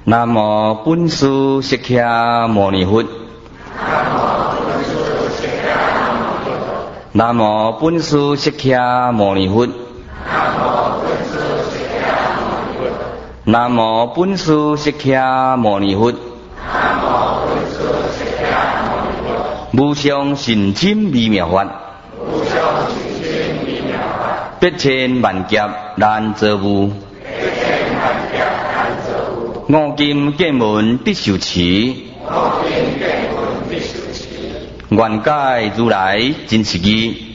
南无本师释迦牟尼佛。南无本师释迦牟尼佛。南无本师释迦牟尼佛。无上甚深微妙法，百千万劫难遭遇。五金剑门必受持，愿解如来真实义。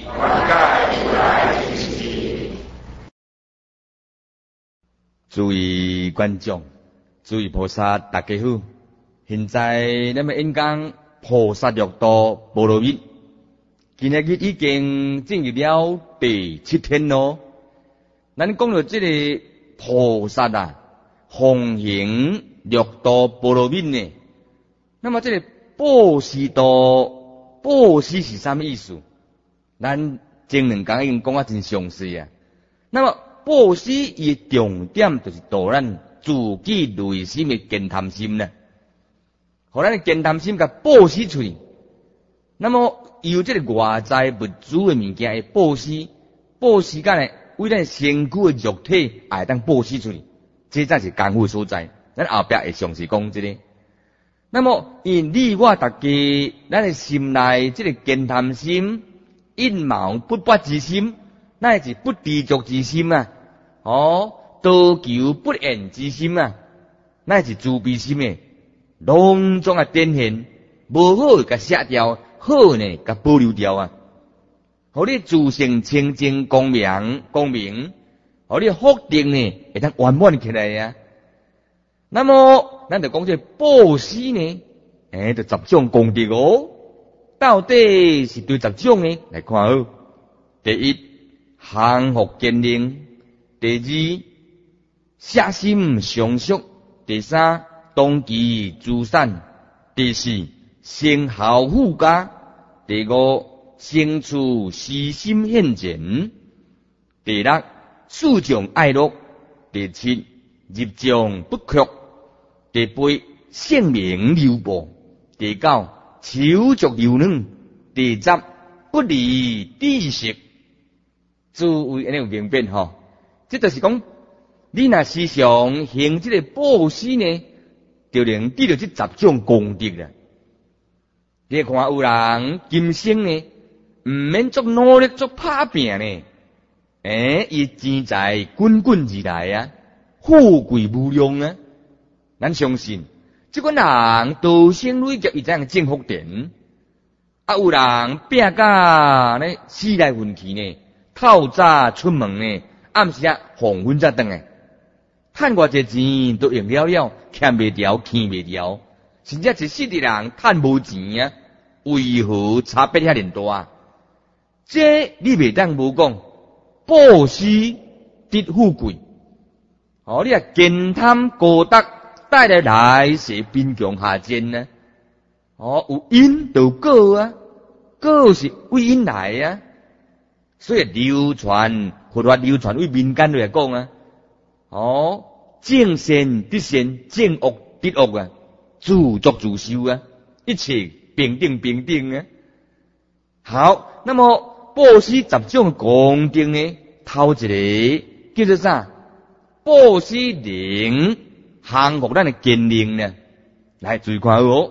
诸位观众，诸位菩萨，大家好。现在咱们演讲菩萨六道波罗蜜，今日已经进入了第7天咯。咱讲到这个菩萨啊，奉行六道波罗蜜呢，那么这个布施道，布施是什么意思？咱前两讲已经讲啊真详细啊。那么布施伊重点就是导咱自己内心的健谈心呢，互咱的健谈心甲布施出去。那么由这个外在物质的物件的布施，布施干呢，为咱身躯的肉体也当布施出去。这才是功夫所在，咱后壁会详细讲这个。那么，因你我大家，咱的心内这个健谈心、阴谋不拔之心，乃是不知足之心啊！多求不厌之心啊，乃是慈悲心的隆重的展现。无好甲写掉，好呢甲保留掉啊！互你自性清净光明。互你福德呢，会当圆满起来呀。那么，咱就讲这布施呢，就10种功德哦。到底是对10种呢？来看哦。第一，降伏坚定；第二，舍心常宿；第三，当机自善；第四，成孝富家；第五，生处私心现前；第六，肃重爱乐；第七，入众不屈；第八，性命流布；第九，手足柔软；第十，不离知识。诸位安尼有明白吼？这就是讲，你若时常行这个布施呢，就能得到这10种功德啦。你看有人今生呢，唔免做努力做打拼呢。伊钱财滚滚而来啊，富贵无量啊！咱相信，这个人多生累劫，伊怎样种福田？有人拼甲呢，死来运去呢，透早出门呢，暗时啊黄昏才回来，赚偌济钱都用了，欠袂掉，欠袂掉，甚至一世的人赚无钱啊，为何差别遐尔大？这你袂当无讲。布施得富贵，你啊健谈高德，带来来世贫穷下贱呢？有因就有果啊，果是为因来啊，所以流传佛法流传为民间来讲啊，正善得善，正恶得恶啊，自作自受啊，一切平等啊。好，那么。布施10种功德呢，头一个叫做啥？布施能降伏咱的坚定呢。来注意看哦。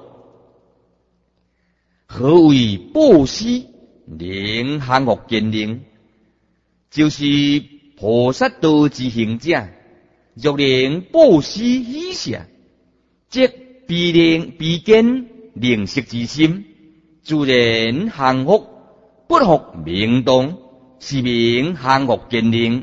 何为布施能降伏坚定？就是菩萨道之行者，若能布施以下，即必坚灵识之心，自然降伏。不服明动，是名降伏坚定。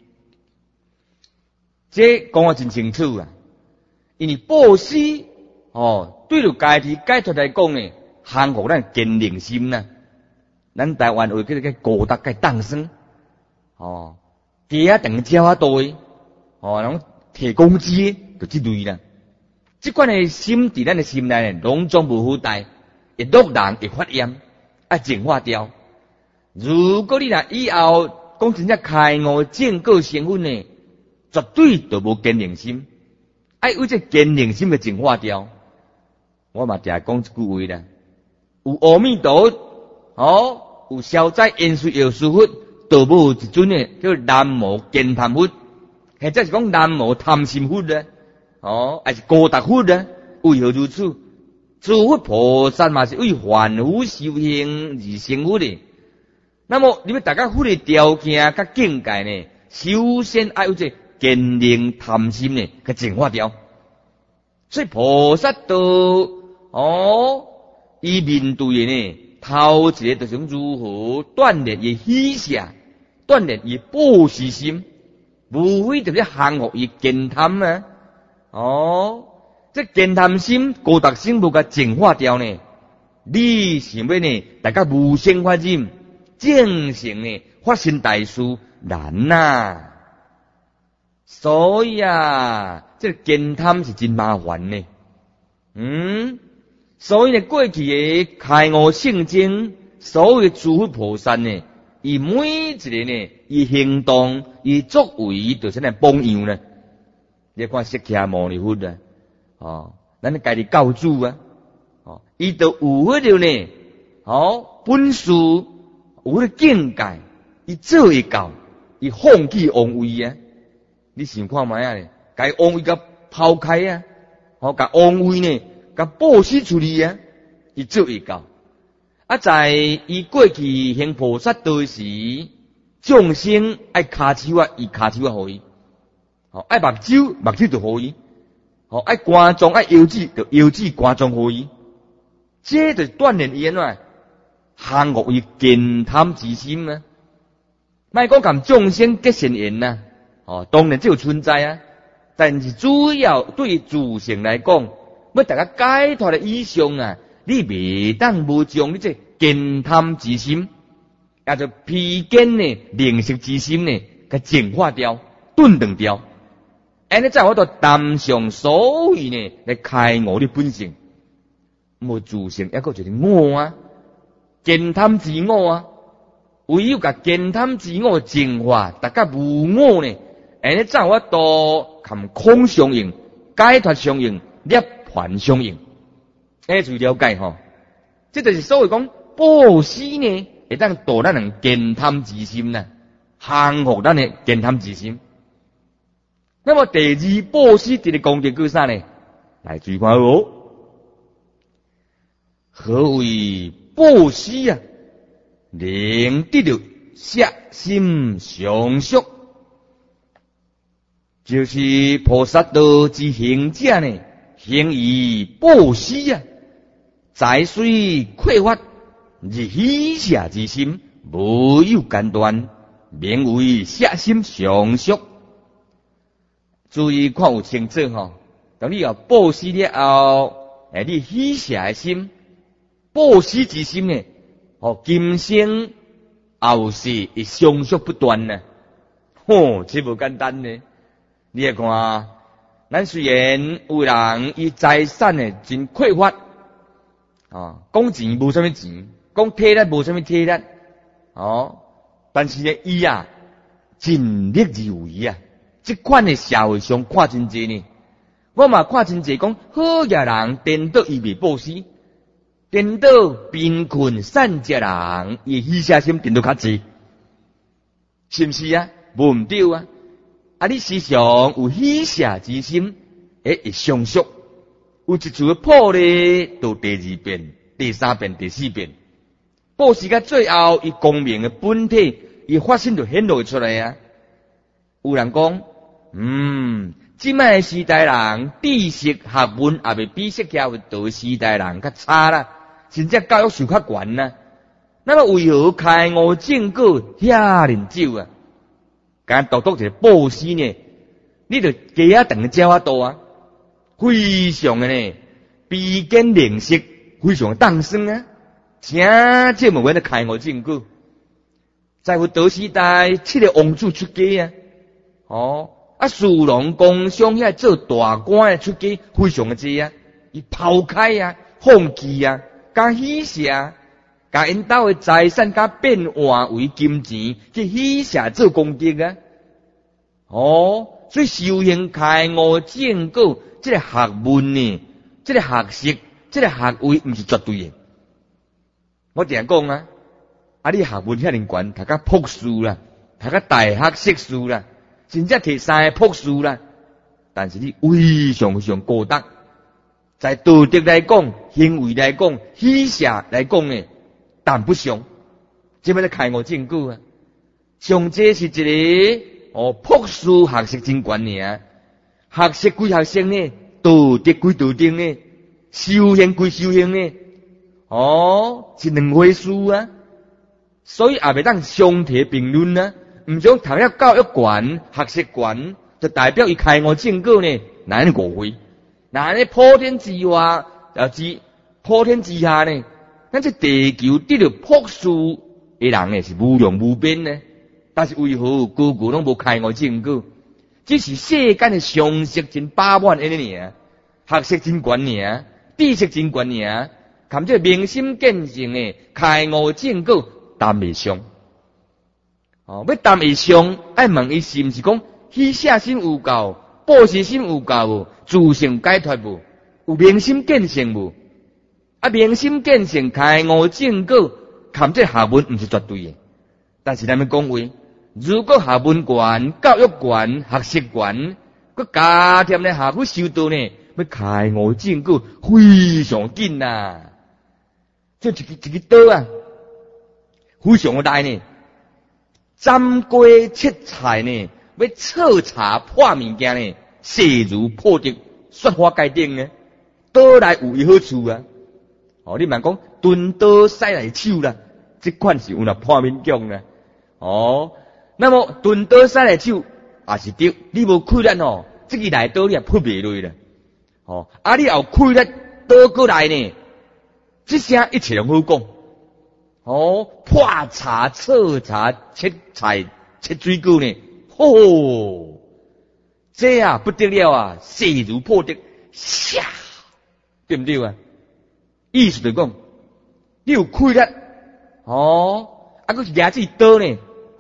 这讲得真清楚啊！因为布施对着家己解脱来讲呢，降伏咱坚定心呐。咱台湾话叫做高德嘅当生，第一等交啊多然后提工资就这类啦。这款的心伫咱的心内呢，拢总无好带，会落人会发炎，净化掉。如果你若以后讲真正开悟正果成分呢，绝对就无坚定心， 爱有这坚定心嘅净化掉。我嘛定讲一句话啦，有阿弥陀佛，有消灾延寿药师佛，都无一尊呢叫南无建坛佛，或者是讲南无贪心佛咧，还是高达佛咧？为何如此？诸佛菩萨嘛是为凡夫修行而成佛的。那么你们大家佛的条件甲境界呢？首先要有这坚定贪心呢，甲净化掉。所以菩萨道伊面对的呢，头一个就是如何锻炼伊喜舍，锻炼伊布施心，无非就是降服伊见贪啊。这见贪心、高达心无甲净化掉呢，你想要呢，大家无生法忍，正成呢发生大事难呐。所以这见贪是真麻烦呢。所以呢，过去的开悟圣经，所有的诸佛菩萨呢，伊每一个呢，伊行动、伊作为，就是来榜样呢。你看释迦牟尼佛咱家己教主伊都有迄条呢，本事，有迄个境界，伊做会到，伊放弃妄为啊！你想看卖啊？该妄为甲抛开啊，甲妄为呢，甲布施出去啊，伊做会到。在伊过去行菩萨道时，众生爱骹手伊骹手互伊，爱目睭就互伊。爱观众爱腰子就腰子观众互伊，这就是锻炼伊降服伊见贪之心啊！莫讲共众生结善缘当然只有存在啊，但是主要对自性来讲，要大家解脱的以上你未当无将你这见贪之心，也就披坚呢灵识之心呢，给净化掉、顿断掉。安尼在我度担上所有呢来开悟的本性，无自性一个就是我啊，见贪自我唯有甲见贪自我净化，大家无我呢，安尼在我度含空相应、解脱相应、涅槃相应，注意了解这就是所谓讲布施呢，会当导咱人见贪之心降服咱的见贪之心。那么第二布施这个功德叫啥呢？来注意看何为布施啊？能得到摄心常宿，就是菩萨道之行者呢，行以布施在虽匮乏，而喜舍之心无有间断，名为摄心常宿。注意看有清楚当你要布施了后，你喜舍的心，布施之心呢，今生后世会相续不断呢。这无简单呢。你来看，咱虽然有人伊财产呢真匮乏讲钱无啥物钱，讲体力无啥物体力但是呢，伊尽力而为这款的社会上看真济呢，我嘛看真济讲好嘅人颠倒伊未布施，颠倒贫困善食人伊喜舍心颠倒较济，是不是无唔对你时常有喜舍之心，会相续，有一次破咧到第二遍、第三遍、第四遍，布施到最后，伊光明的本体，伊发生就显露出来有人讲即卖时代人知识学问也未比释迦佛时代人较差啦，甚至教育受较悬那么为何开悟正果遐尼少敢独独一个布施呢？你就加等教啊多非常的呢，比肩灵识，非常当生请这么为了开悟正果，在佛道时代7个王子出家殊龙公上遐做大官的出家非常的济伊抛开放弃甲喜舍，甲因兜的财产甲变换为金钱，去喜舍做功德所以修行开悟正果， 这个学问呢，这个学识，这个学位，毋是绝对的。我定讲啊，你学问遐尼悬，读到博士啦，读到大学硕士啦，甚至摕3个博士啦，但是你非常高德，在道德来讲、行为来讲、喜舍来讲呢，谈不上。这边咧开悟证据啊，上这是一个博士学识真悬尔，学识归学识呢，道德归道德呢，修行归修行呢，是两回事啊。所以也袂当相提并论啊。唔想读了教育悬、学识悬，就代表伊开悟证据呢，哪能误会？哪能普天之下普天之下呢？咱这地球得了博士的人呢，是无量无边呢。但是为何个个拢无开悟证据？只是世间的常识真饱满安尼尔，学识真悬尔，知识真悬尔，含这明心见性的开悟证据谈袂上。要谈会上，爱问伊是毋是讲喜舍心有够，报施心有够无，自性解脱无，有明心见性无？明心见性开悟证据，含这学问毋是绝对的。但是咱们讲话，如果学问悬、教育悬、学识悬，佮加添咧下苦修道呢，要开悟证据非常紧呐。这一个刀啊，非常大呢。斩瓜切菜呢，要彻查破物件呢，势如破竹，雪花界顶呢，刀来有伊好处啊。你莫讲钝刀使来手啦，这款是有那破面强啦。那么钝刀使来手也是对，你无开力这个来刀你也破袂落啦。你后开力刀过来呢，这声一切拢好讲。破茶、彻茶、切菜、切水果呢？这啊不得了啊！势如破竹，唰，对不对啊？意思就讲，你有开力，还是拿起刀呢？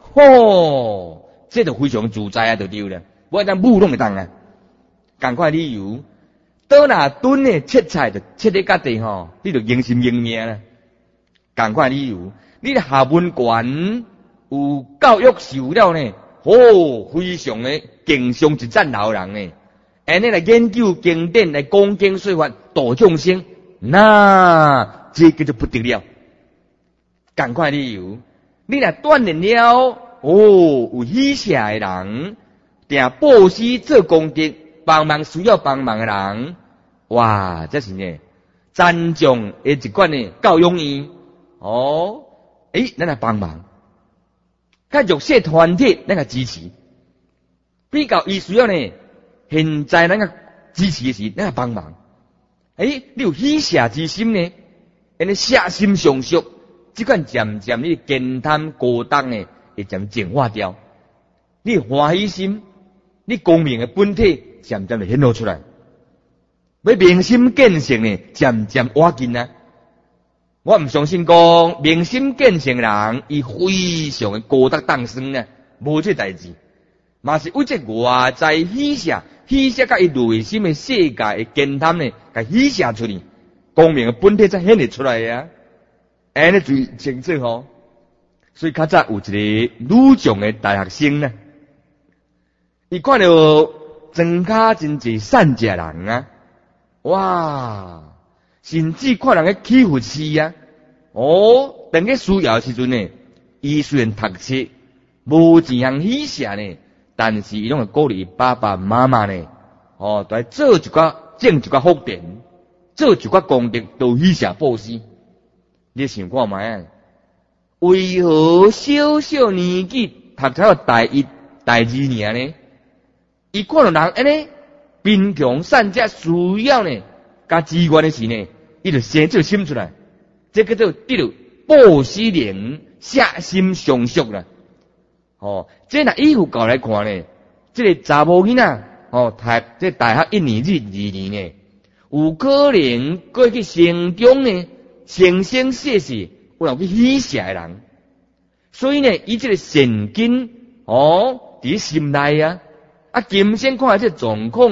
这就非常自在啊，就对了。我咱武拢会当啊，赶快理由，刀若钝呢，切菜就切得家己你就应心应命啦。赶快理由，你的学问悬，有教育受了呢，非常的敬上一赞老人呢。安尼来研究经典，来讲经说法，度众生，那这个就不得了。赶快理由，你若锻炼了，有喜舍的人，定布施做功德，帮忙需要帮忙的人，哇，这是呢，赞奖的一款呢教养院。咱来帮忙，甲弱势团体咱来支持，比较伊需要呢，现在咱个支持的是咱来帮忙。你有喜舍之心呢，尼舍心上熟，这款渐渐你健谈高档呢，会渐净化掉。你欢喜心，你光明的本体渐渐就显露出来。要明心见性呢，渐渐挖紧啊。我唔相信讲明心见性人，伊非常的高德当生呢，无这代志，嘛是有这外在喜舍甲伊内心的世界的健谈呢，甲喜舍出去，光明的本体才显得出来呀。安尼最清楚所以较早有一个女众的大学生呢，伊看到庄卡真济善食人啊，哇！甚至看人个欺负死啊！等个需要时阵呢，伊虽然读册无一项喜舍呢，但是伊拢会鼓励爸爸妈妈呢，都来做一寡种一寡福田，做一寡功德，都喜舍布施。你想看卖？为何小小年纪读才有大一、大二尔呢？伊看到人安尼贫穷善者需要呢？加资源的时呢，伊就生这个心出来，这叫做得到布施灵，舍心上熟啦。这若依佛教来看呢，这个查某囡仔读这大学1年至2年呢，有可能过去成中呢，生生世世有去喜舍的人，所以呢，伊这个善根伫心内啊，今生看这状况呢。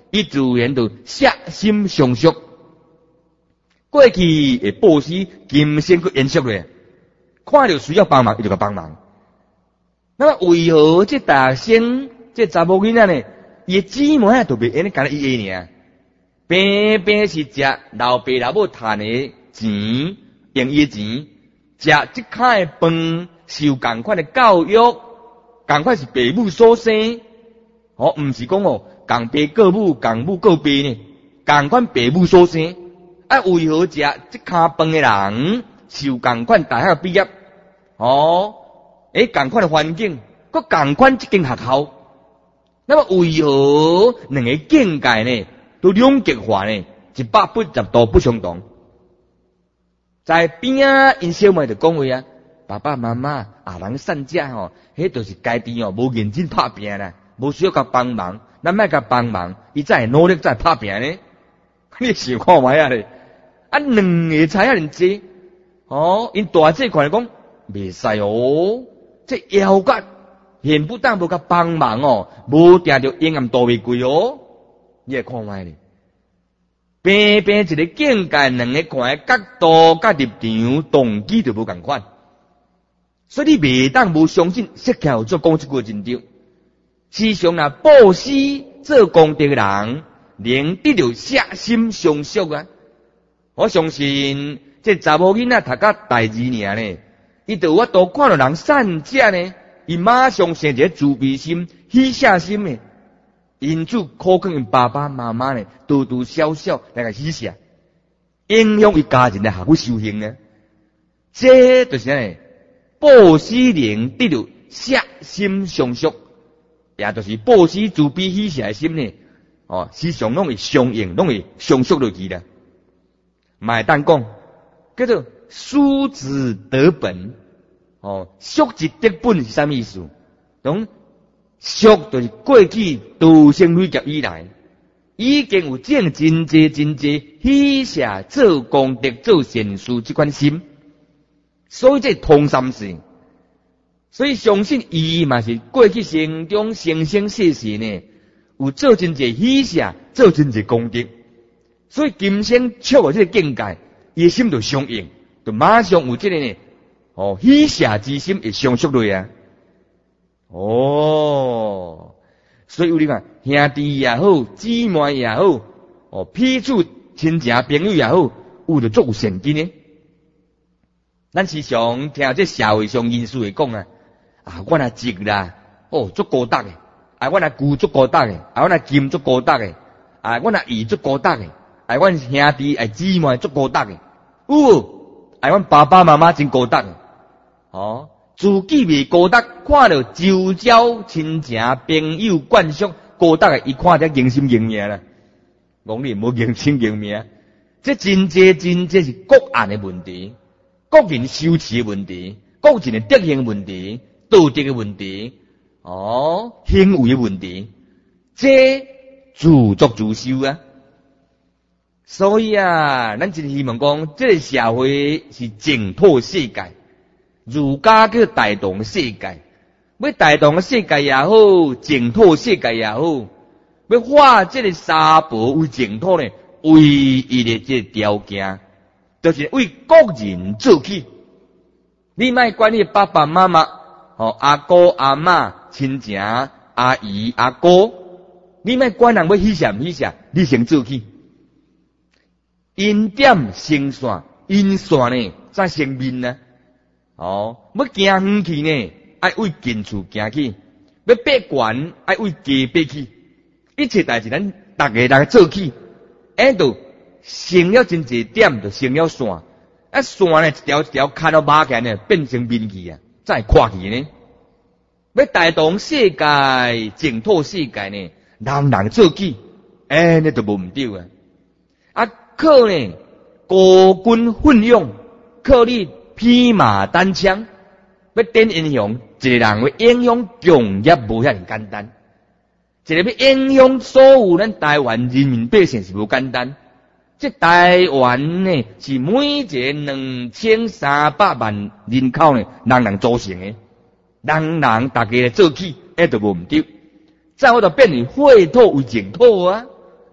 伊自然就舍心相续。过去会报喜，今生去延续咧，看到需要帮忙，伊就甲帮忙。那么为何这大仙这查某囡仔呢？伊姊妹都袂安尼干伊个尔，平平是食老爸老母赚的钱，用伊钱食即开的饭，受共款的教育，共款是爸母所生，毋是讲共爸过母，共母过爸呢，共款爸母所生。为何食即卡饭的人受共款大学毕业？共款的环境，佮共款即间学校，那么为何两个境界呢都两极化呢？180度不相同。在边啊，因小妹就讲话爸爸妈妈人散家迄就是家己无认真拍拼啦，无需要甲帮忙，咱莫甲帮忙，伊才会努力才拍拼呢。你想看卖咧？两个差尔济因大姐看来讲袂使这腰骨现不但无甲帮忙无定着阴暗大玫瑰你会看卖咧？平平一个境界，两个看的角度、甲立场、动机就无共款，所以你袂当无相信释迦所讲这句真对。事实上布施做功德的人，能得到舍心相续我相信这查某囡仔读到大二年呢，伊就有法度看到人善者呢，伊马上生一个慈悲心、喜舍心呢。因此可劝因爸爸妈妈呢，多多少少来个喜舍，影响伊家人来下去修行呢。这就是呢，布施能得到舍心相续，也就是布施慈悲喜舍的心呢。时常拢会相应，拢会相续落去啦。买单讲叫做疏子得本，续之得本是啥意思？懂？续就是过去道生累劫以来，已经有种真济喜舍做功德做善事这款心，所以这通三世。所以相信伊嘛是过去生中生生世世呢，有做真济喜舍，做真济功德。所以今生触到这个境界，伊的心就相应，就马上有这个呢，喜舍之心会相续落所以有你看，兄弟也好，姊妹也好，彼此亲情朋友也好，有着足有善根呢。咱时常听这社会上人士会讲我那直啦，足高德的，我那牛足高德的，我那金足高德的，我那鱼足高德的。阮兄弟姊妹足高德的，阮爸爸妈妈真高德的，自己未高德，看到周遭亲情朋友惯属高德的，伊看得认心认命啦。讲你无认心认命，这真济是国案的问题，国人修持的问题，国人的德行问题，道德的问题，行为的问题，这自作自受所以咱真希望讲，这个社会是净土世界，儒家叫大同世界，要大同世界也好，净土世界也好，要化这个三宝为净土呢，唯一的这个条件，就是为国人做起。你莫管你爸爸妈妈、阿哥阿嬷、亲情阿姨阿哥，你莫管人要喜舍唔喜舍，你先做起。因点成线，因线呢才成面要行远去呢，爱为近处行去；要爬悬，爱为低爬去。一切代志咱大家做起，就成了真济点，就成了线。线呢一条一条看到马起呢，变成面去才会看去呢。要大同世界、净土世界呢，人做起，那就无唔对靠呢，孤军奋勇，靠你匹马单枪，要点影响一个人要影响强也无遐尔简单，一个要影响所有咱台湾人民百姓是无简单。这台湾呢是每一个2300万人口呢，人组成的，人大家来做起，就无唔对。再我就变成秽土为净土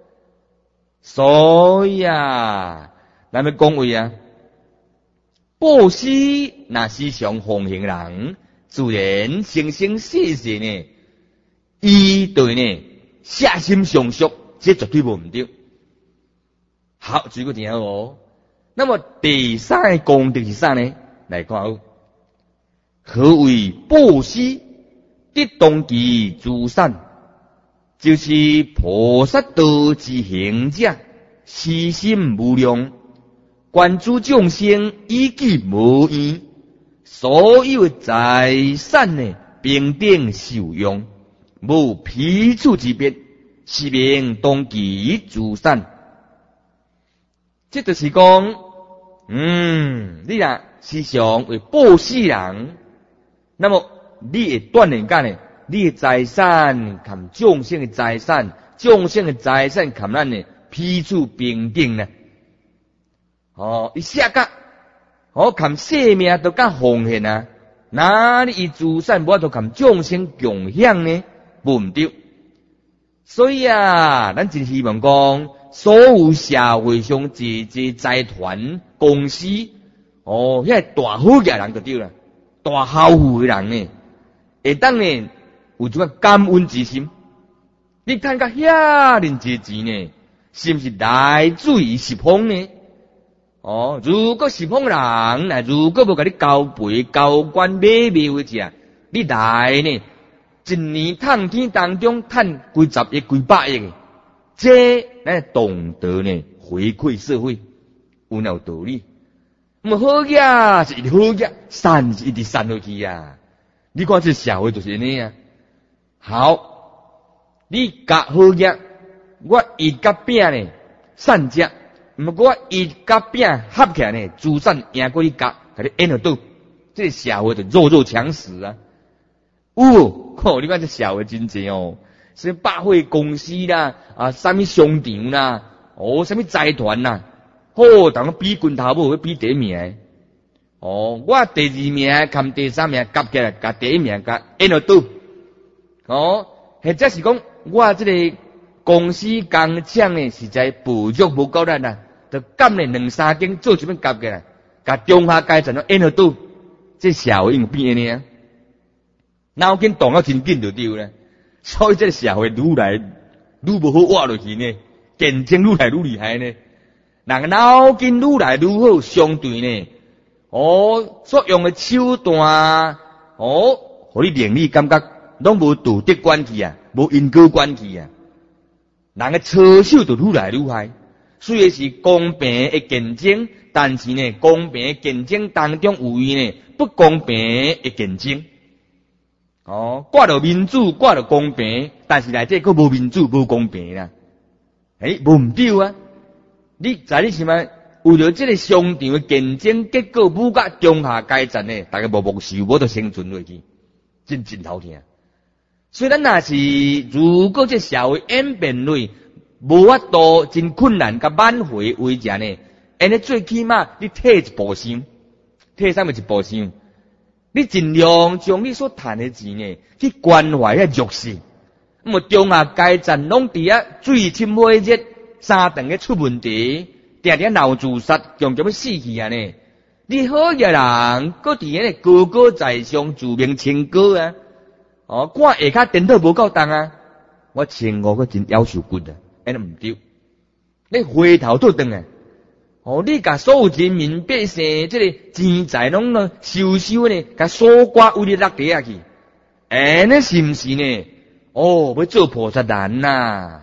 所以啊，咱要讲话啊，布施那时常奉行人，自然生生世世呢，伊对呢下心上属，这绝对无唔对。好，举个点哦。那么第三个功德是啥呢？来看哦。何为布施？得当其自善，就是菩萨道之行者，私心无量，关注众生以己无厌，所有财产呢平等受用，无彼此之别，是名当其自善。这就是讲，你若时常为布施人，那么你会锻炼干呢？你的财产含众生的财产，众生的财产含咱呢彼此平等呢。一下个，含生命都甲奉献啊，哪里自善无都含众生共享呢？无唔对。所以啊，咱真希望讲，所有社会上这财团公司，遐大好嘅人就对啦，大孝富嘅人呢，会当呢有种感恩之心。你看个遐尼济钱呢，是不是来自于十方呢？如果十方人如果无甲你交陪交关买卖为食，你来呢？一年趁天当中趁几十亿、几百亿，这咱懂得呢回馈社会，有哪有道理？好嘢是一直好嘢，善是一直善落去啊！你看这社会就是呢啊。好，你夹好嘢，我一夹饼呢善食，不过我一夹饼合起来呢，自善赢过你夹，给你演得到，这社会就弱肉强食啊！你看这社会真济哦，什么百货公司啦，什么商场啦，什么财团啦，当个比拳头母比第一名我第二名含第三名夹起来，甲第一名甲演得到或者是讲我这个公司工厂呢，实在补助无够咱啦，就干呢两三间做什么夹起来，甲中下阶层都演得到，这社会应变呢？脑筋动到真紧就对了，所以这个社会愈来愈无好活落去呢，竞争愈来愈厉害呢。人脑筋愈来愈好，相对呢，所用的手段，互你令你感觉拢无道德关系啊，无因果关系啊。人的操守就愈来愈坏，虽然是公平的竞争，但是呢，公平的竞争当中有呢不公平的竞争。挂着民主，挂着公平，但是内底佫无民主、无公平啦。无唔对啊！你知你是咪为了这个商场的竞争，结果武甲中下阶层呢，大家无目受，无得生存落去，真头疼。所以咱若是如果这社会演变类无法度真困难甲挽回为食呢，尼最起码你退一步想，退啥物一步想？你尽量将你所赚的钱呢，去关怀遐弱势。中下阶层拢伫遐水深火热，三顿个出问题，定定闹自杀，强要死去啊呢！你好个人，搁伫遐高高在上，自命清高啊！看下骹颠倒无够重啊！我前5个真夭寿骨啊，安尼唔对。你回头倒转啊！你甲所有人民百姓这个钱财拢收呢，甲锁挂为你落地下去，那是不是呢？要做菩萨难呐！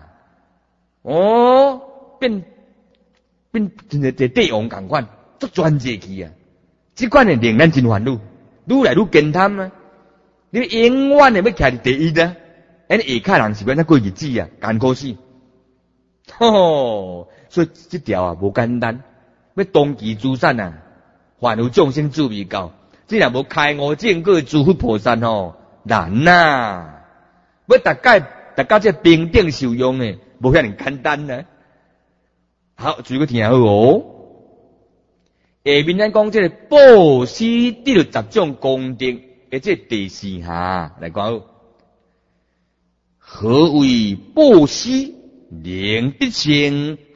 变真个帝王同款，足专制去啊！这款呢令咱真烦恼，愈来愈惊贪啊！你永远的要徛伫第一啊！下骹人是要怎过日子啊？艰苦死！所以这条啊无简单。要当其自善啊，凡有众生自未到，这若无开悟正果诸佛菩萨难呐！要大家这平等受用呢，无遐尼简单呢。好，注意个听好下面咱讲这个布施第10种功德，这第4下来讲，何为布施？令得清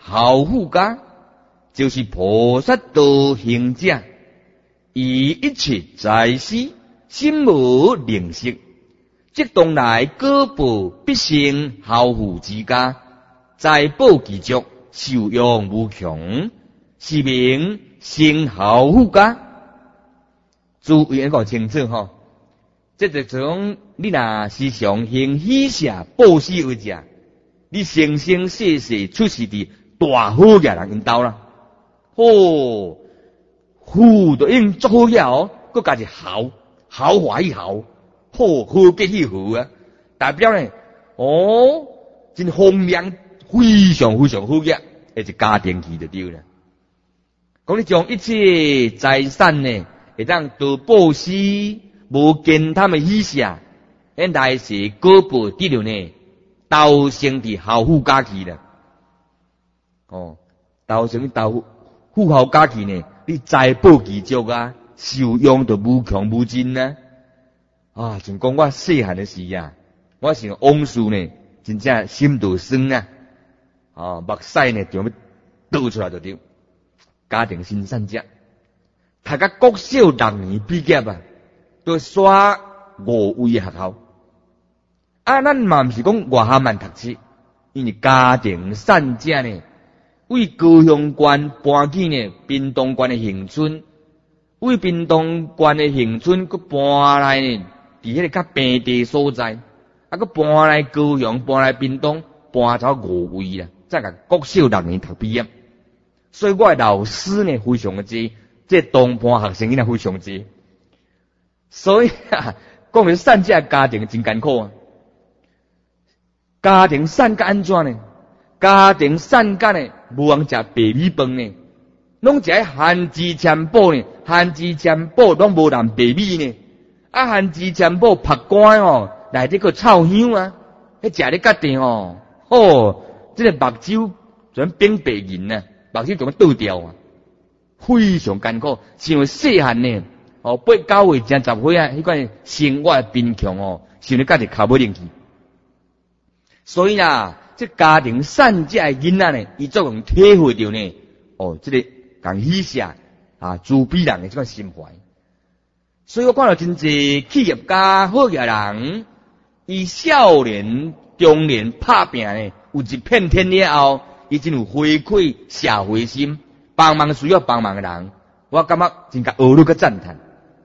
好护家，就是菩萨道行者，以一切在世，心无吝惜，即当来果报必成好护之家，在报其足，受用无穷，是名成好护家。注意一个清楚吼，这就从你若时常行喜舍布施为者，你生生世世出世伫大好嘅人因兜啦。哦，富都应足好嘢哦，佮家己豪华一豪，好结去好啊！代表呢，哦，真风亮，非常非常好嘅，一家庭去就对啦。讲你将一切财产呢，会当做布施，无见他们喜舍，因来是果报得了呢，投生伫好富家去啦。哦，投生投富豪家去呢，你财宝其足啊，受用就无穷无尽啊！啊，像讲我细汉的时啊，我是往事呢，真正心都酸啊！啊，目屎呢就要倒出来就对。家庭新善者，读甲国小6年毕业啊，都刷5位学校。啊，咱嘛毋是讲外校慢读书，因为家庭善者呢，为高雄县搬去呢屏东县的恒春，为屏东县的恒春，佮搬来呢，伫迄个较平地所在，啊，佮搬来高雄，搬来屏东，搬走5位啦，再甲国小6年读毕业。所以我的老师呢非常的多，这东坡学生呢非常多。所以啊，讲到善者家庭真艰苦啊。家庭善甲安怎呢？家庭善甲呢，无通食白米饭呢，拢食番薯签宝呢，番薯签宝拢无淋白米呢。啊，番薯签宝拍干哦，内底个臭香啊，迄食咧决定哦，这个目睭全变白银啊。目睭就要倒掉啊，非常艰苦。像为细汉呢，8、9岁、10岁啊，迄款生活贫穷哦，想咧家己靠不进去。所以啦，这家庭善者的囡仔呢，伊作用体会到呢，这个讲喜舍啊，慈悲人的这款心怀。所以我看到真侪企业家、好业人，伊少年、中年拍拼呢，有一片天了后。伊真有回馈社会心，帮忙需要帮忙的人，我感觉真甲学虑个赞叹。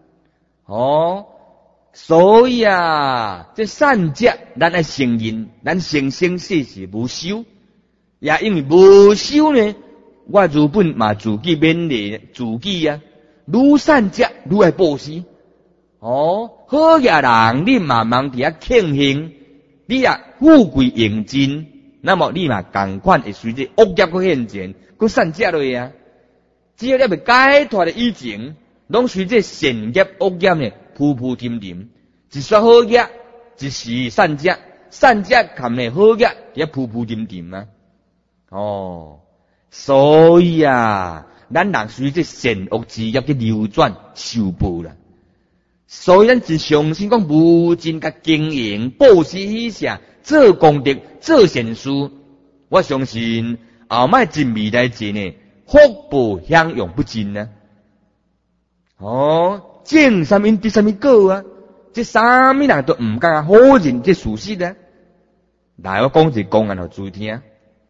所以啊，这善者咱爱承认，咱生生世世无修，也因为无修呢，我如本嘛自己勉励自己啊。愈善者愈爱布施。好业人你慢慢伫遐庆幸，你也富贵迎进。那么你嘛同款会随着恶业个现前，个善者落啊。只要你未解脱的以前，拢随着善业恶业呢，浮浮沉沉。一说好业，一时善者，善者含呢好业，也浮浮沉沉啊。所以啊，咱人随着善恶之业去流转受报啦。所以咱真相信讲无尽甲经营、布施喜舍、做功德、做善事，我相信后摆真未来节呢，福报享用不尽啊！种什么得什么果啊！这啥物人都唔敢好认这事实啊！来，我讲一个公案互注意听。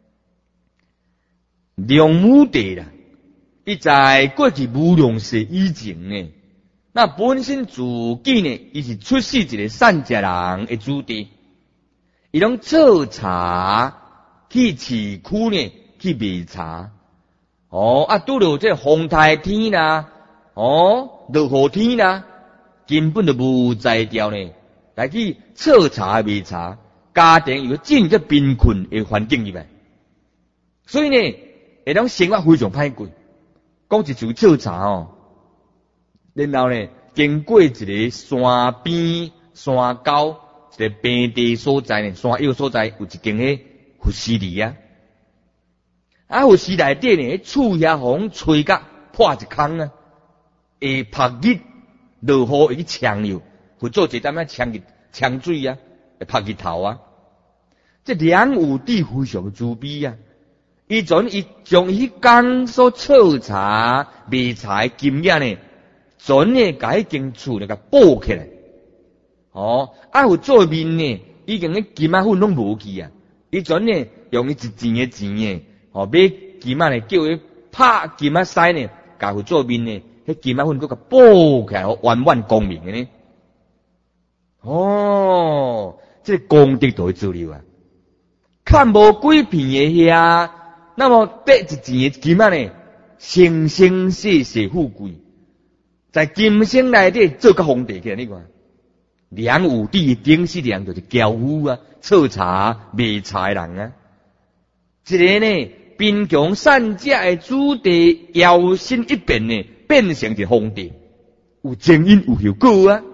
梁武帝啦，伊在过去无量世以前呢。那本身自己呢，伊是出世一个善者人的子弟，伊拢做茶去市区呢去卖茶。拄着这风台天啦，落雨天啦，根本就无才调呢，来去做茶卖茶，家庭又进入这贫困的环境里面，所以呢，会当生活非常歹过。讲一次做茶然后呢，经过一个山边、山沟一个平地所在呢，山腰所在有一间迄佛寺里啊。佛寺内底呢，厝遐风吹甲破一空啊，会晒日落雨会去呛了，会做一点仔呛水啊，会晒日头啊。这梁武帝非常慈悲啊， 伊阵伊将迄工所彻查卖茶的经验呢，阵呢甲迄间厝呢甲补起来。有做面呢，已经迄金仔粉拢无去啊。伊阵呢用伊一钱呢，买金仔呢，叫伊拍金仔丝呢，甲有做面呢，迄金仔粉佮甲补起来，完完光明的呢。这个功德就会资料啊。看无几片的遐，那么得一钱的金仔呢，生生世世富贵，在今生内底做个皇帝起来，你看。梁武帝顶世人就是教夫啊，测茶卖茶的人啊。一个呢，贫穷善假的子弟摇身一变呢，变成一个皇帝，有前因有后果啊。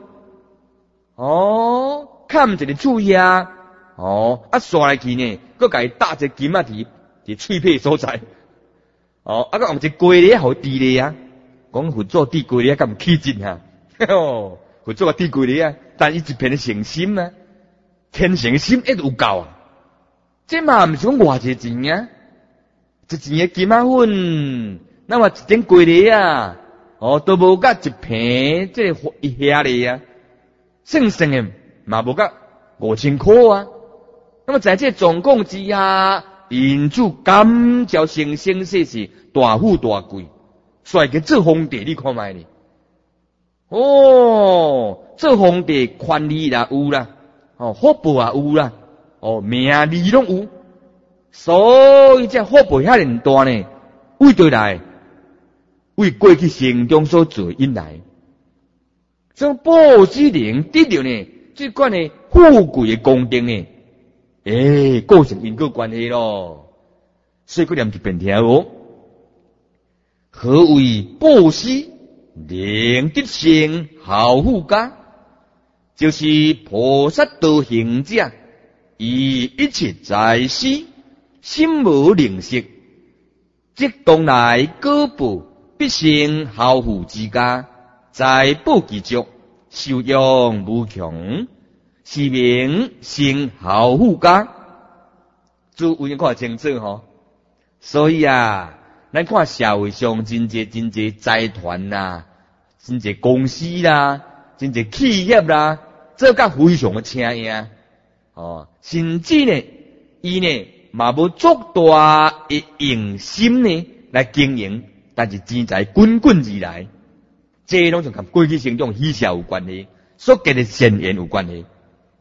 看一个厝遐，刷来去呢，佮甲伊搭一个金仔伫喙皮所在，佮用一个龟咧互治咧啊，讲佛祖治龟咧，敢唔起劲啊？佛祖个治龟咧啊，但伊一片的诚心啊，天诚心一直有够啊，这嘛毋是讲偌济钱啊，一钱的金仔粉，那么一顶龟咧啊，都无甲一片这个遐咧啊。算算的嘛无甲5000块啊，那么在这总共之下，因主感召生生世世大富大贵，帅个做皇帝，你看卖呢？做皇帝权利啦有啦，福报也有啦，名利拢有，所以这福报遐尼大呢，为对来，为过去生中所做因来。从报之灵得到呢，这款的富贵的功德呢，构成因果关系咯。所以佢念一遍听何为报施灵得生好富家？就是菩萨道行者，以一切在世，心无吝惜，即当来果报必成好富之家。在报其足，受用无穷，是名成好富家。诸位看清楚吼。所以啊，咱看社会上真济财团啦，真济公司啦，真济企业啦，做甲非常的请样。甚至呢，伊呢嘛无足大的用心呢来经营，但是钱财滚滚而来。这拢就跟过去生中喜孝有关系，所结的善缘有关系。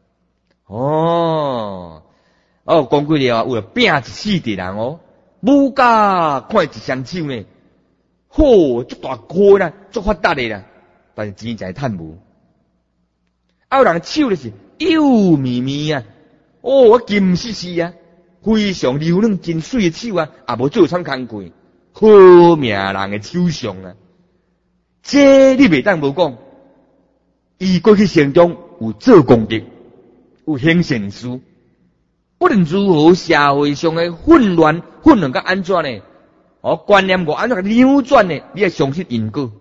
讲过了，为了拼一世的人武家看一双手呢，足大颗啦，足发达的啦，但是钱财趁无。有人手就是幼绵绵啊，金丝丝啊，非常柔软真水的手啊，也无做参工课，好命人的手上啊。这你袂当无讲，伊过去生中有做功德，有行善事。不论如何，社会上的混乱甲安怎呢？观念我安怎个扭转呢？你要相信因果。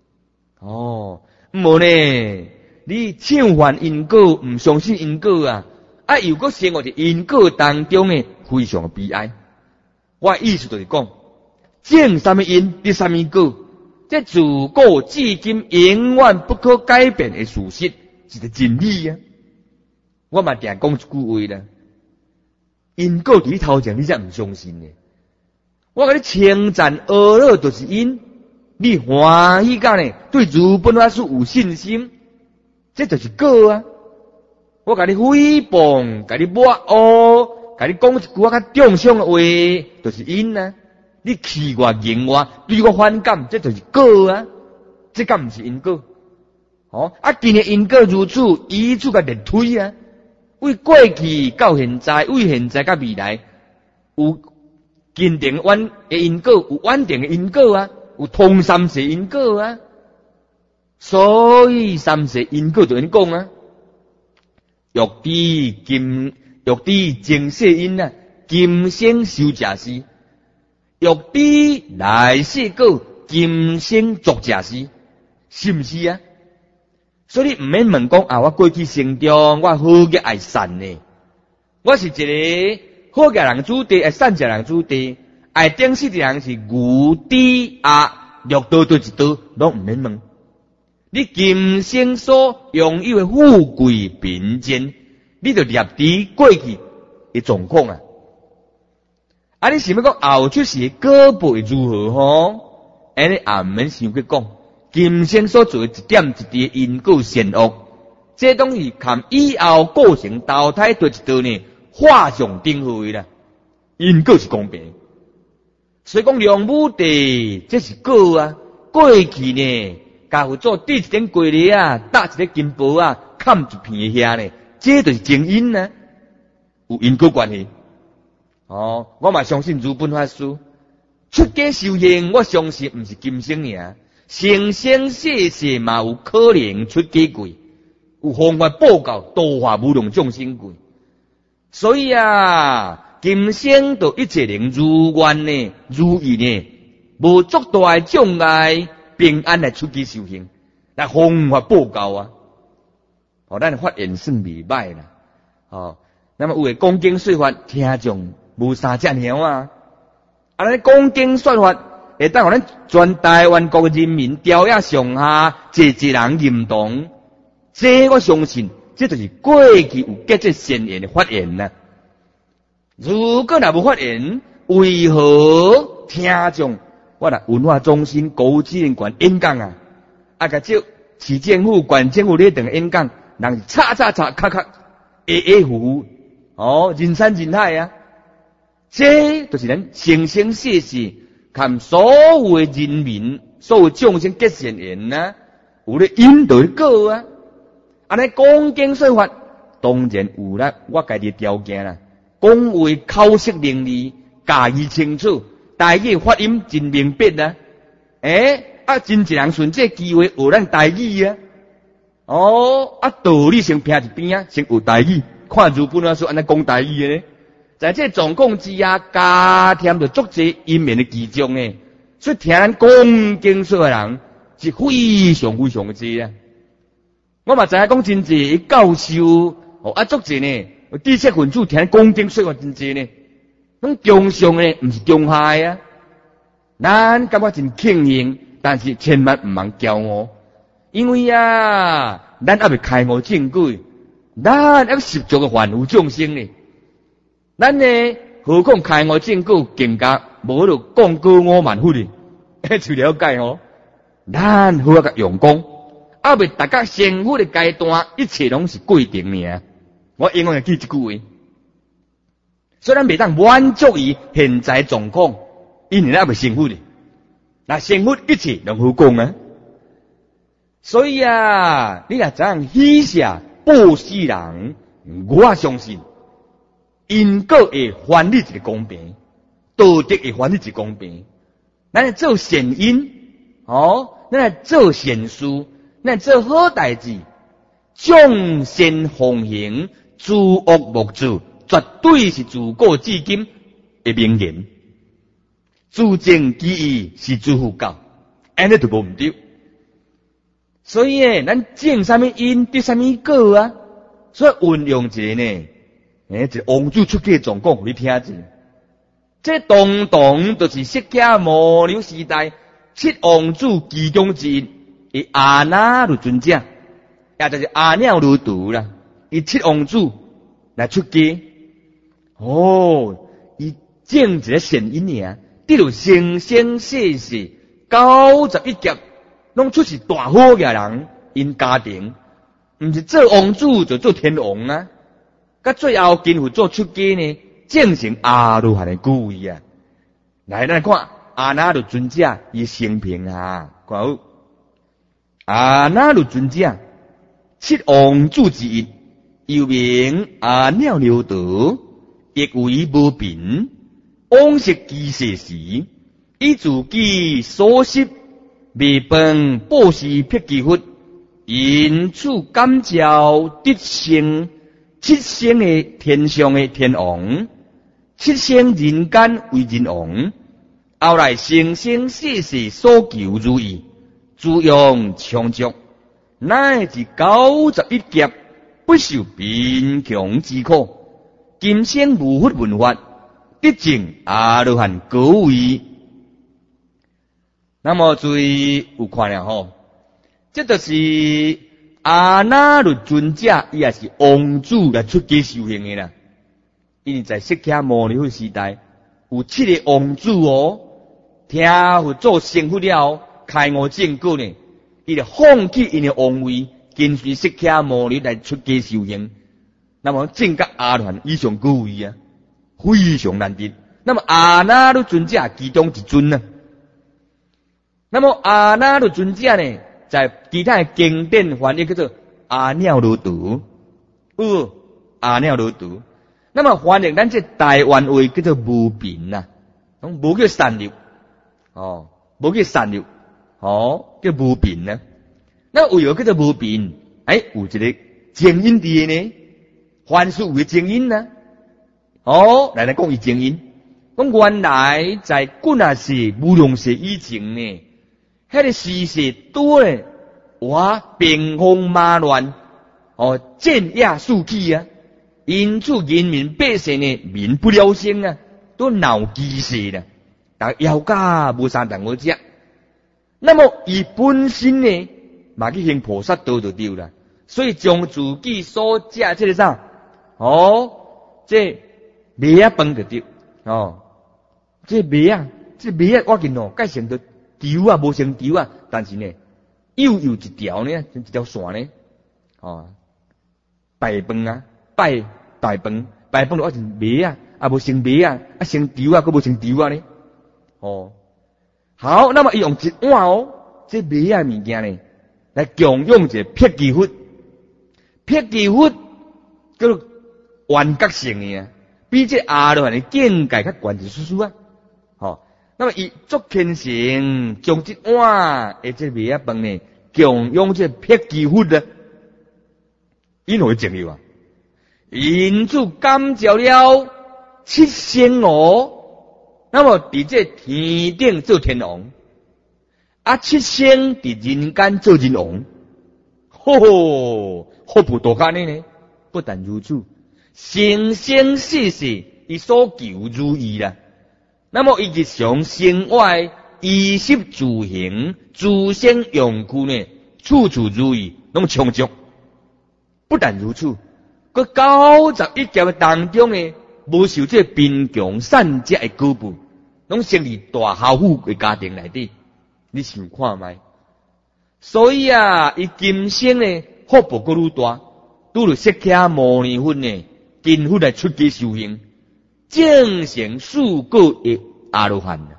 无呢，你唱反因果，唔相信因果啊！又搁生活伫因果当中呢，非常的悲哀。我的意思就是讲，种什么因，得什么果。这自古至今永远不可改变的事实，是个真理啊！我嘛定讲一句话啦，因果伫头前，你才唔相信呢。我甲你称赞阿乐就是因，你欢喜甲呢对如本法师有信心，这就是果啊！我甲你诽谤，甲你抹黑，甲你讲一句较中伤的话，就是因啊！你气我赢我，对我反感，这就是果啊！这敢不是因果？今日因果如此，以此个列推啊！为过去到现在，为现在到未来，有坚定稳的因果，有稳定的因果啊，有通三世因果啊。所以三世因果就安讲啊，欲知前世因啊，今生受假事。欲知来世果，今生作假事，是不是啊？所以你唔免问讲我过去生中我好嘅爱善呢，我是一个好嘅人子弟，善嘅人子弟， 爱顶死的人是牛猪鸭绿刀对一刀，拢唔免问。你今生所拥有的富贵贫贱，你就立伫过去的状况啊！啊，你想要讲后出世果报会如何吼？安尼也唔免想去讲，今生所做的一点一滴因果善恶，这东西看以后过程投胎对一道呢，画上定位啦。因果是公平，所以讲梁武帝这是果啊。过去呢，家父做滴一点过嚟啊，搭一个金箔啊，砍一片遐呢，这就是正因啊，有因果关系。哦，我嘛相信如本法师出家修行，我相信唔是今生尔，生生世世嘛有可能出家过，有方法报告度化无量众生过。所以啊，今生就一切能如愿呢，如意呢，无足大的障碍，平安来出家修行，来方法报告啊。哦，咱发现算未歹啦。哦，那么有诶讲经说法，听众无三只鸟啊！啊，咱讲经说法会当互咱全台湾国人民调野上下，一人认同。这我相信，这就是过去有结这善缘的发言呐。如果若无发言，为何听众我来文化中心高级人员演讲啊？啊，甲这市政府、县政府咧等演讲，人是咔咔，呼呼，哦，人山人海啊！这就是咱生生世世看所有的人民、所有众生结善缘啊，有咧因就果啊。安尼讲经说法，当然有啦，我家己条件啦。讲话口识伶俐，家己清楚，台语发音真明白啊！真一人顺这机会学咱台语啊！哦，道理先撇一边啊，先学台语，看日本啊说安尼讲台语的呢。在这状况之下，加添着足济因缘的其中呢，所以听咱讲经说的人是非常非常的多啊！我嘛知影讲真济教授足济呢，知识分子听咱讲经说话真济呢，拢中上呢，唔是中下啊。咱感觉真庆幸，但是千万唔通骄傲，因为啊，咱还未开悟正轨，咱还涉足个凡夫众生呢。咱呢，何况开悟正果更加无就讲过5万户哩，就了解哦。咱好个用功，还未达到成佛的阶段，一切拢是过程尔。我永远记这句话，所以咱未当满足于现在状况，因为咱还未成佛哩。那成佛一切拢好讲啊。所以啊，你若知影喜舍报世人，我相信。因果会还你一个公平，道德会还你一个公平。咱来做善因，咱来做善事，咱来做好代志，众善奉行，诸恶莫作，绝对是自古至今的名言。自正其意是诸佛教，安尼就无唔对。所以呢，咱种什么因，得什么果啊？所以运用一个呢。这王子出家状况，你听一下。这东就是释迦牟尼时代七王子其中之一，阿那律尊者，也就是阿耨多罗啦。伊七王子来出家，伊种一个善因尔，得到生生世世91劫，拢出是大好嘅人，因家庭，唔是做王子就做天王啊。到最后经佛做出家呢，证成阿罗汉的果位啊！来，咱看阿那律尊者伊生平啊，看好阿那律尊者七王子之一，又名阿耨多罗，亦为无病，往昔其世时，以自己所习未饭布施辟其佛，因此感召得生。七生的天上的天王，七生人间为人王，后来生生世世所求如意，滋养充足，乃至91劫不受贫穷之苦，今生无佛闻法， 得证阿罗汉果位。那么注意有看了吼，这就是阿那律尊者，伊也是王子来出家修行的啦。因为在释迦牟尼佛时代，有7个王子哦，听佛做成佛了，开悟正果呢，伊就放弃因的王位，跟随释迦牟尼来出家修行。那么正觉阿罗汉以上果位啊，非常难得。那么阿那律尊者其中一尊呢？那么阿那律尊者呢，在其他的经典翻译叫做阿耨多罗，阿耨多罗。那么翻译咱这台湾话叫做无边呐，无叫善流，无叫善流，叫无边呢。那为何叫做无边？有一个正因伫呢，凡事有个正因呐。来讲伊正因，讲原来在古那时无量世以前呢，迄个时势多咧，兵荒马乱，战野四起啊。因此人民百姓呢，民不聊生啊，都闹饥世啦，但要价无啥人好食。那么伊本身呢，嘛去行菩萨道就对啦，所以将自己所食这个啥，这麦啊饭就对，这麦啊，我见介成到条啊，无成条啊，但是呢，又一条呢，一条线呢，白饭啊。大饭就成麦啊，无成麦啊，成条啊，佫无成条啊呢。好，那么伊用一碗这麦啊物件呢，来供养一个辟支佛。辟支佛叫做原觉性的啊，比这阿罗汉的境界较悬一丝丝啊。那么伊足虔诚，将一碗的这麦啊饭呢，供养这辟支佛啊，因何重要啊？因此感召了7仙那么伫这天顶做天王，7仙伫人间做人王，好不多干呢？不但如此，生生世世伊所求如意啦。那么伊日常生活衣食住行、诸生用具呢，处处如意，拢充足。不但如此。个91劫当中呢，无受这贫穷善恶的果报，拢生于大孝富的家庭内底。你想看卖？所以伊今生呢，福报阁愈大，拄着释迦牟尼佛呢，跟佛来出家修行，正成四果的阿罗汉。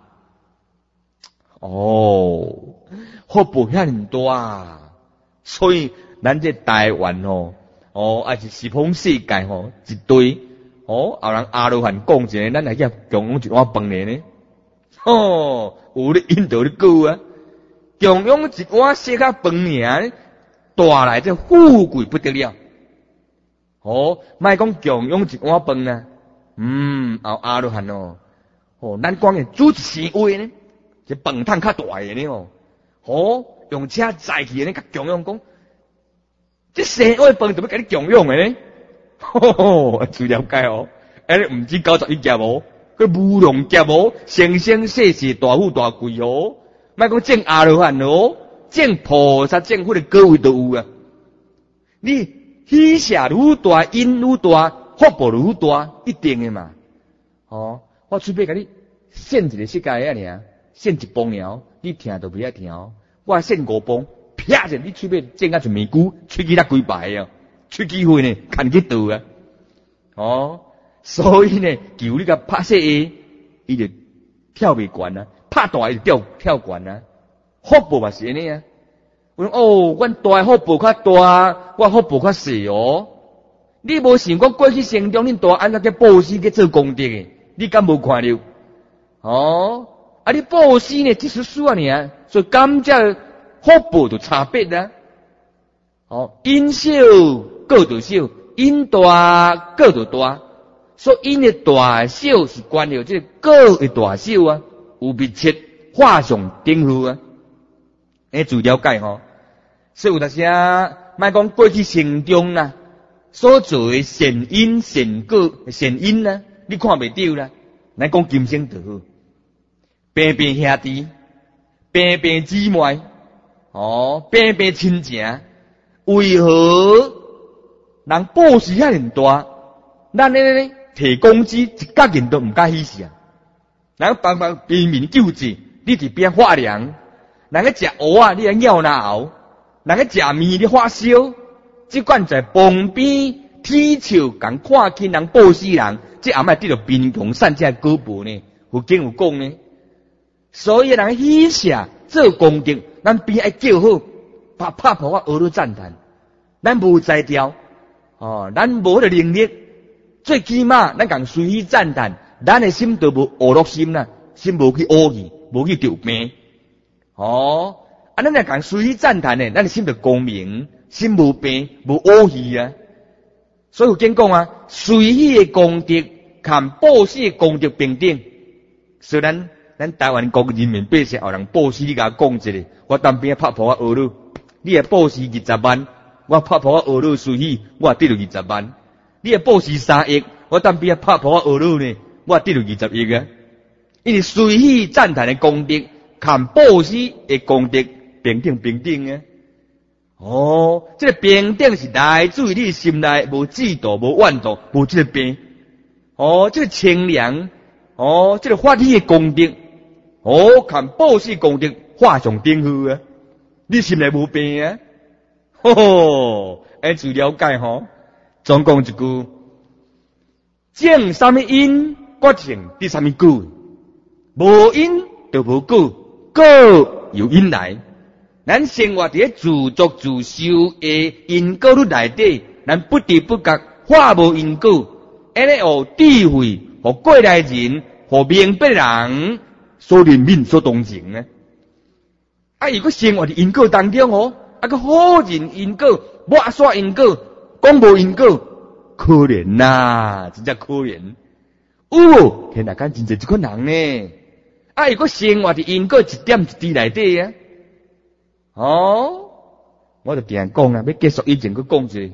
福报遐大，所以咱这台湾还是十方世界一堆后人阿罗汉讲一个，咱来叫供养一碗饭呢。有咧引导咧讲啊，供养一碗小较饭尔，大来这富贵不得了。莫讲供养一碗饭啊，阿罗汉咱讲嘅煮一生话呢，这饭桶较大嘅呢用车载去呢，甲供养讲。这生碗饭怎么给你供养的呢？最了解你唔知91劫佢无量劫生生世世大富大贵莫讲证阿罗汉证菩萨证佛的各位都有啊。你喜舍愈大，因愈大，福报愈大，一定的嘛。我随便给你献一个世界尔，献一帮鸟，你听都不要听我献5帮。啪一你嘴边整啊一面骨，喙齿几排啊，喙齿会呢，看去倒啊。所以呢，求你甲拍细个，伊就跳袂悬啊，拍大伊就跳悬啊。福报嘛是安尼啊。阮大福报较大，我福报较小你无想讲过去生中恁大安怎去布施去做功德的？你敢无看到？你布施呢，只是说尔，所以感觉。福报就差别啦，因小果就小，因大果就大，所以因的大小是关于这个果的大小啊，有密切画上等号啊，自了解所以有当时莫讲过去生中啦，所做的善因善果善因你看袂到啦， 咱讲今生就好，平平兄弟，平平姊妹，平平亲情，为何人报时遐尼大，咱呢提工资一角人都唔敢起死啊！人帮忙平民救济，你伫边发凉，人个食蚵啊，你来咬哪熬？人个食面你发烧，即款在旁边铁树共看起人报死人，即阿嬷得到贫穷散这果报呢？有经有讲呢。所以人喜舍做功德，咱边爱叫好，拍破我学了赞叹。咱无才调，咱无个能力，最起码咱共随喜赞叹，咱的心都无恶乐心啦，心无去恶去，无去着病。咱若共随喜赞叹呢，咱的心就光明，心无病，无恶去啊。所以有经讲啊，随喜的功德，含报喜的功德平等。所以咱台湾国人民百姓有人报喜，你甲我讲一个，我当边拍破我学了，你也报喜20万，我拍破我学了随喜，我得到20万。你也报喜3亿，我当边拍破我学了呢，我得到20亿啊。因为随喜赞叹的功德，含报喜的功德平等啊。这个平等是来自于你心内无嫉妒、无怨妒、无这个病。这个清凉，这个法喜的功德，含报喜功德画上顶去啊！你心内无病啊？自了解总讲一句：种什么因，决定得什么果。无因就无果，果由因来。咱生活伫自作自受的因果律内底，咱不知不觉化无因果，安尼有智慧，互过来人，互明白人所怜悯、所同情呢。如果生活伫因果当中个好人因果，抹煞因果，讲无因果，可怜呐，真正可怜。天哪，敢真侪这款人呢？如果生活伫因果一点一滴内底啊。我就定讲啊，要结束以前去讲一个，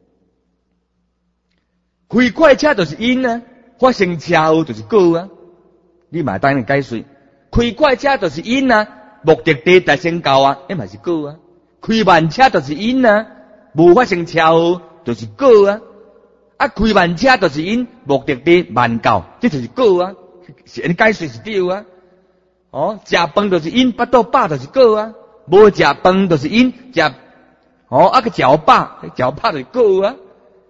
开快车就是因啊，发生车祸就是果啊。你嘛当然解释，开快车就是因啊，目的地达成到啊，那嘛是果啊。开慢车就是因啊，无发生车祸就是果啊。开慢车就是因，目的地慢到，这就是果啊。是安尼解释是对啊。食饭就是因，腹肚饱就是果啊。无食饭就是因，食个嚼饱就是果啊。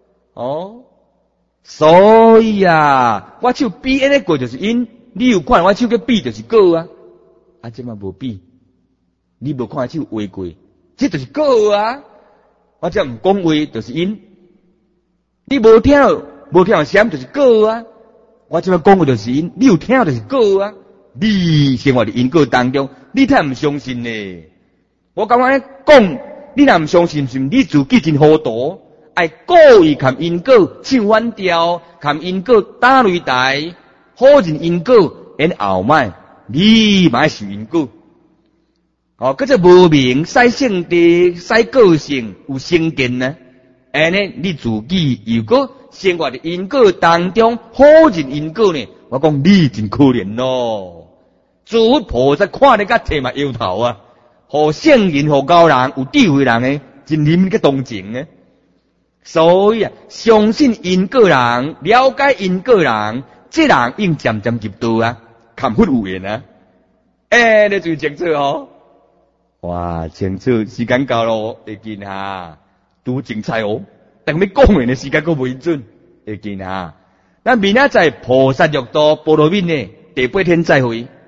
所以啊，我手比安尼过就是因，你有看我手个比就是果啊。这嘛无比，你无看手画过，这就是果啊。我这唔讲话就是因，你无听声就是果啊。我这么讲话就是因，你有听就是果啊。你生活伫因果当中，你太唔相信呢？我刚刚讲，你若唔相信，是你自己真糊涂。爱故意含因果唱反调，含因果打擂台，好人因果，因后摆你嘛受因果。搿只无明使性地使个性有成见呢？安尼你自己如果生活伫因果当中，好人因果呢？我讲你真可怜咯。诸菩萨看你甲提嘛摇头啊！互圣人、互高人、有智慧人诶，真啉个同情诶。所以相信因果人、了解因果人，这人应渐渐入道啊，看佛有缘啊。你最清楚哇，清楚，时间到咯，会见哈，拄精彩等要讲完的时间阁未准，会见哈。咱明仔载菩萨六道波罗蜜呢，第8天再会。